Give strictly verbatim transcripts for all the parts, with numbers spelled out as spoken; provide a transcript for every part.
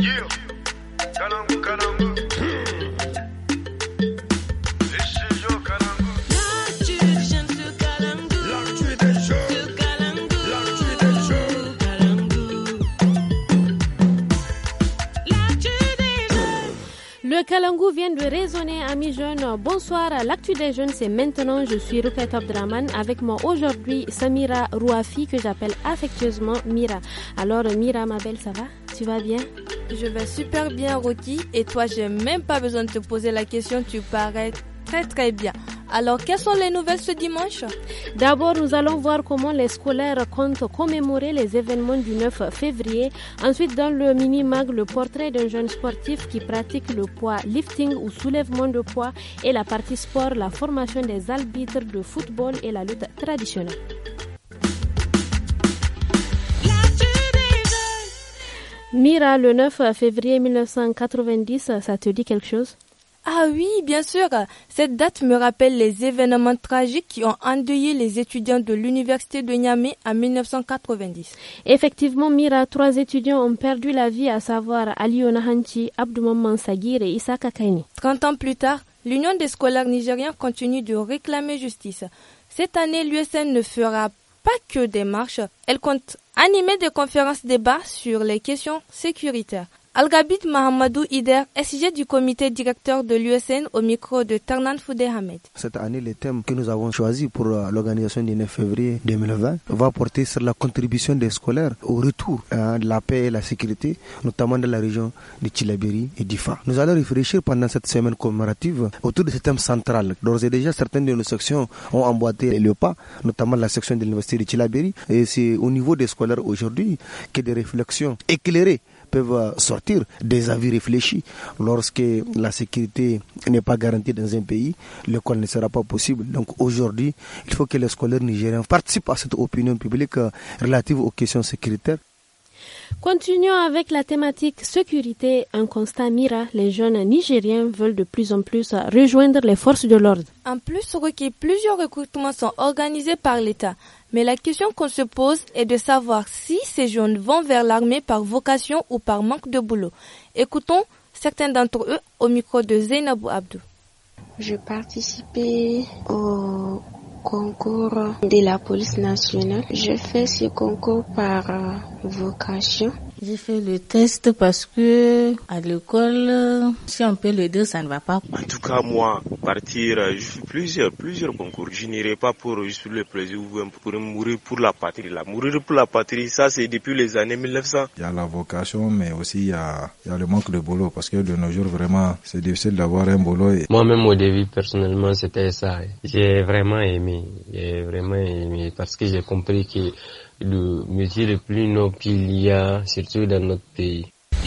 Le Kalangu vient de résonner, amis jeunes. Bonsoir, l'actu des jeunes, c'est maintenant. Je suis Rukai Abdraman. Avec moi aujourd'hui, Samira Rouafi, que j'appelle affectueusement Mira. Alors, Mira, ma belle, ça va? Tu vas bien? Je vais super bien, Rocky. Et toi, j'ai même pas besoin de te poser la question. Tu parais très très bien. Alors, quelles sont les nouvelles ce dimanche? D'abord, nous allons voir comment les scolaires comptent commémorer les événements du neuf février. Ensuite, dans le mini-mag, le portrait d'un jeune sportif qui pratique le poids lifting ou soulèvement de poids et la partie sport, la formation des arbitres de football et la lutte traditionnelle. Mira, le neuf février mille neuf cent quatre-vingt-dix, ça te dit quelque chose? Ah oui, bien sûr. Cette date me rappelle les événements tragiques qui ont endeuillé les étudiants de l'université de Niamey en mille neuf cent quatre-vingt-dix. Effectivement, Mira, trois étudiants ont perdu la vie, à savoir Ali Onahanchi, Abdoumaman Sagir et Issa Kakaini. Trente ans plus tard, l'Union des scolaires nigériens continue de réclamer justice. Cette année, l'U S N ne fera pas que des marches. Elle compte animer des conférences débats sur les questions sécuritaires. Al-Gabid Mahamadou Ider, S G du comité directeur de l'U S N au micro de Ternan Foudé Hamed. Cette année, le thème que nous avons choisi pour l'organisation du neuf février deux mille vingt va porter sur la contribution des scolaires au retour hein, de la paix et la sécurité, notamment dans la région de Tillabéri et d'Ifa. Nous allons réfléchir pendant cette semaine commémorative autour de ce thème central. D'ores et déjà, certaines de nos sections ont emboîté le pas, notamment la section de l'université de Tillabéri. Et c'est au niveau des scolaires aujourd'hui que des réflexions éclairées peuvent sortir, des avis réfléchis. Lorsque la sécurité n'est pas garantie dans un pays, l'école ne sera pas possible. Donc aujourd'hui, il faut que les scolaires nigériens participent à cette opinion publique relative aux questions sécuritaires. Continuons avec la thématique sécurité. Un constat Mira, les jeunes nigériens veulent de plus en plus rejoindre les forces de l'ordre. En plus, plusieurs recrutements sont organisés par l'État. Mais la question qu'on se pose est de savoir si ces jeunes vont vers l'armée par vocation ou par manque de boulot. Écoutons certains d'entre eux au micro de Zainabou Abdou. Je participais au concours de la police nationale. Je fais ce concours par euh, vocation. J'ai fait le test parce que à l'école, si on peut le dire, ça ne va pas. En tout cas, moi, partir, je fais plusieurs, plusieurs concours. Je n'irai pas pour juste le plaisir ou pour mourir pour la patrie. Là. Mourir pour la patrie, ça c'est depuis les années mille neuf cents. Il y a la vocation, mais aussi il y a, il y a le manque de boulot parce que de nos jours, vraiment, c'est difficile d'avoir un boulot. Et... Moi-même, au début, personnellement, c'était ça. J'ai vraiment aimé, j'ai vraiment aimé parce que j'ai compris que le métier le plus noble qu'il y a, surtout dans notre pays.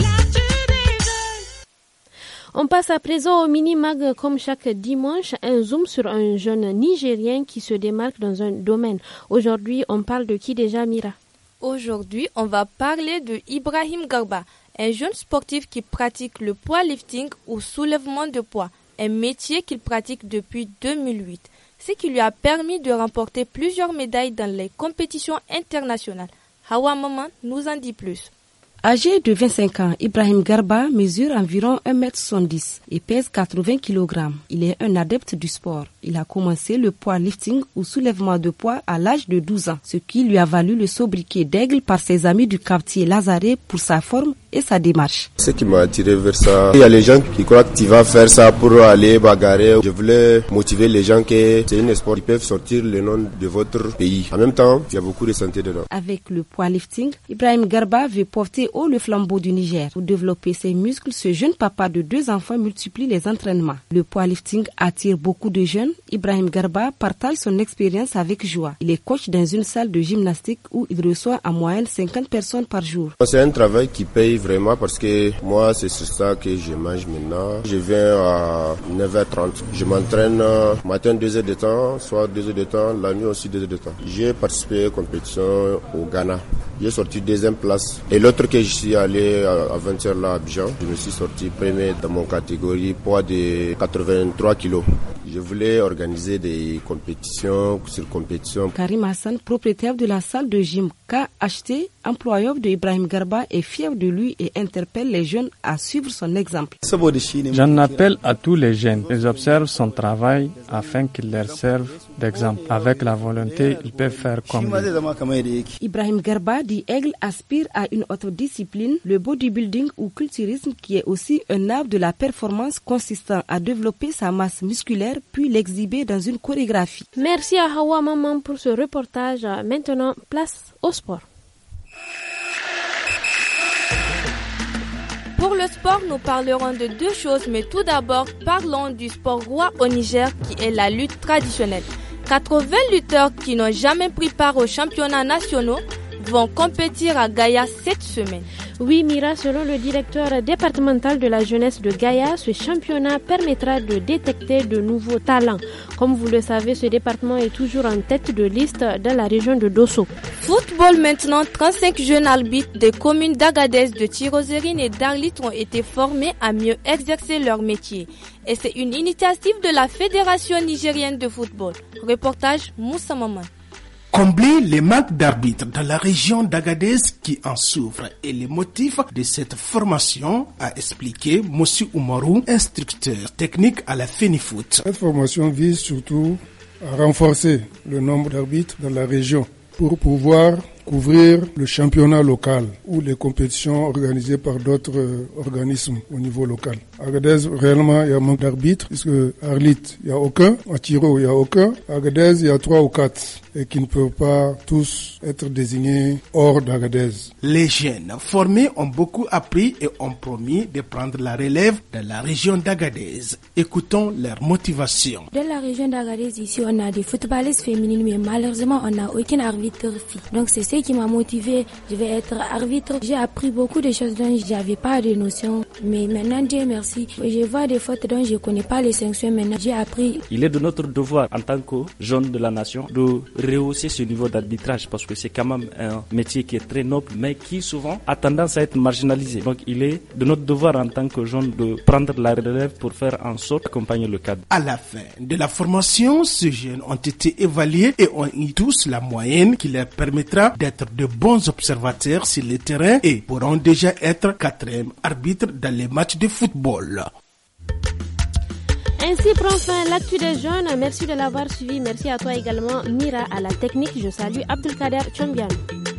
On passe à présent au mini-mag comme chaque dimanche, un zoom sur un jeune Nigérien qui se démarque dans un domaine. Aujourd'hui, on parle de qui déjà, Mira? Aujourd'hui, on va parler de Ibrahim Garba, un jeune sportif qui pratique le powerlifting ou soulèvement de poids, un métier qu'il pratique depuis deux mille huit. Ce qui lui a permis de remporter plusieurs médailles dans les compétitions internationales. Hawa Maman nous en dit plus. Âgé de vingt-cinq ans, Ibrahim Garba mesure environ un mètre soixante-dix et pèse quatre-vingts kilogrammes. Il est un adepte du sport. Il a commencé le powerlifting ou soulèvement de poids à l'âge de douze ans, ce qui lui a valu le sobriquet d'aigle par ses amis du quartier Lazare pour sa forme et sa démarche. Ce qui m'a attiré vers ça, il y a les gens qui croient que tu vas faire ça pour aller bagarrer. Je voulais motiver les gens que c'est un sport qui peut sortir le nom de votre pays. En même temps, il y a beaucoup de santé dedans. Avec le powerlifting, Ibrahim Garba veut porter haut le flambeau du Niger. Pour développer ses muscles, ce jeune papa de deux enfants multiplie les entraînements. Le powerlifting attire beaucoup de jeunes. Ibrahim Garba partage son expérience avec joie. Il est coach dans une salle de gymnastique où il reçoit en moyenne cinquante personnes par jour. C'est un travail qui paye vraiment parce que moi, c'est sur ça que je mange maintenant. Je viens à neuf heures trente. Je m'entraîne matin deux heures de temps, soir deux heures de temps, la nuit aussi deux heures de temps. J'ai participé à une compétition au Ghana. J'ai sorti deuxième place. Et l'autre que je suis allé à vingt heures là à Abidjan, je me suis sorti premier dans mon catégorie poids de quatre-vingt-trois kilos. Je voulais organiser des compétitions sur compétitions. Karim Hassan, propriétaire de la salle de gym K H T, employeur de Ibrahim Garba, est fier de lui et interpelle les jeunes à suivre son exemple. J'en appelle à tous les jeunes. Ils observent son travail afin qu'il leur serve d'exemple. Avec la volonté, ils peuvent faire comme lui. Ibrahim Garba dit Aigle aspire à une autre discipline, le bodybuilding ou culturisme, qui est aussi un art de la performance consistant à développer sa masse musculaire puis l'exhiber dans une chorégraphie. Merci à Hawa Maman pour ce reportage. Maintenant, place au sport. Pour le sport, nous parlerons de deux choses, mais tout d'abord, parlons du sport roi au Niger qui est la lutte traditionnelle. quatre-vingts lutteurs qui n'ont jamais pris part aux championnats nationaux vont compétir à Gaïa cette semaine. Oui, Mira, selon le directeur départemental de la jeunesse de Gaïa, ce championnat permettra de détecter de nouveaux talents. Comme vous le savez, ce département est toujours en tête de liste dans la région de Dosso. Football maintenant, trente-cinq jeunes arbitres des communes d'Agadez, de Tirozérine et d'Arlit ont été formés à mieux exercer leur métier. Et c'est une initiative de la Fédération nigérienne de football. Reportage Moussa Maman. Combler les manques d'arbitres dans la région d'Agadez qui en souffrent et les motifs de cette formation, a expliqué Mossi Oumarou, instructeur technique à la FENIFOOT. Cette formation vise surtout à renforcer le nombre d'arbitres dans la région pour pouvoir couvrir le championnat local ou les compétitions organisées par d'autres euh, organismes au niveau local. À Agadez, réellement, il y a un manque d'arbitres, puisque à Arlit, il n'y a aucun, à Tiro, il n'y a aucun, à Agadez, il y a trois ou quatre, et qui ne peuvent pas tous être désignés hors d'Agadez. Les jeunes formés ont beaucoup appris et ont promis de prendre la relève dans la région d'Agadez. Écoutons leur motivation. Dans la région d'Agadez, ici, on a des footballeuses féminines, mais malheureusement, on n'a aucun arbitre fille. Donc, c'est ce qui m'a motivé. Je vais être arbitre. J'ai appris beaucoup de choses dont j'avais pas de notions. Mais maintenant, Dieu merci. Je vois des fautes dont je connais pas les sanctions. Maintenant, j'ai appris. Il est de notre devoir, en tant que jeunes de la nation, de rehausser ce niveau d'arbitrage parce que c'est quand même un métier qui est très noble, mais qui souvent a tendance à être marginalisé. Donc, il est de notre devoir, en tant que jeunes, de prendre la relève pour faire en sorte d'accompagner le cadre. À la fin de la formation, ces jeunes ont été évalués et ont eu tous la moyenne qui leur permettra d'être de bons observateurs sur le terrain et pourront déjà être quatrième arbitre dans les matchs de football. Ainsi prend fin l'actu des jeunes. Merci de l'avoir suivi. Merci à toi également, Mira, à la technique. Je salue Abdelkader Chambiano.